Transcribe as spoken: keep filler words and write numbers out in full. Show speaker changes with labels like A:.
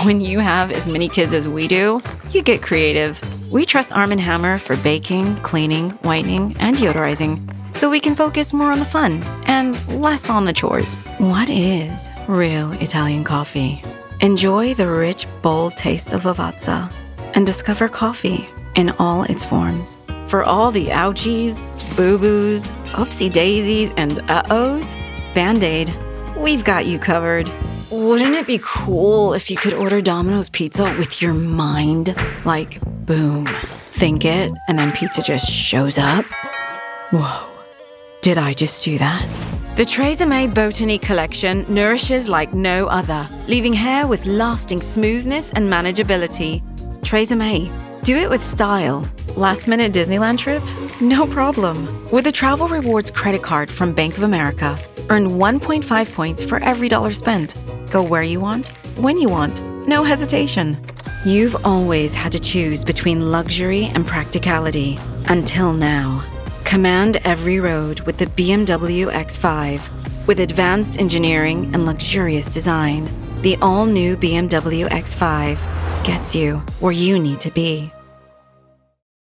A: When you have as many kids as we do, you get creative. We trust Arm and Hammer for baking, cleaning, whitening, and deodorizing, so we can focus more on the fun and less on the chores. What is real Italian coffee? Enjoy the rich, bold taste of Lavazza and discover coffee in all its forms. For all the ouchies, boo-boos, oopsie-daisies, and uh-ohs, Band-Aid, we've got you covered. Wouldn't it be cool if you could order Domino's Pizza with your mind? Like, boom, think it, and then pizza just shows up? Whoa, did I just do that? The Tresemme Botany collection nourishes like no other, leaving hair with lasting smoothness and manageability. Tresemme, do it with style. Last minute Disneyland trip? No problem. With a Travel Rewards credit card from Bank of America, earn one point five points for every dollar spent. Go where you want, when you want, no hesitation. You've always had to choose between luxury and practicality, until now. Command every road with the B M W X five. With advanced engineering and luxurious design, the all-new B M W X five gets you where you need to be.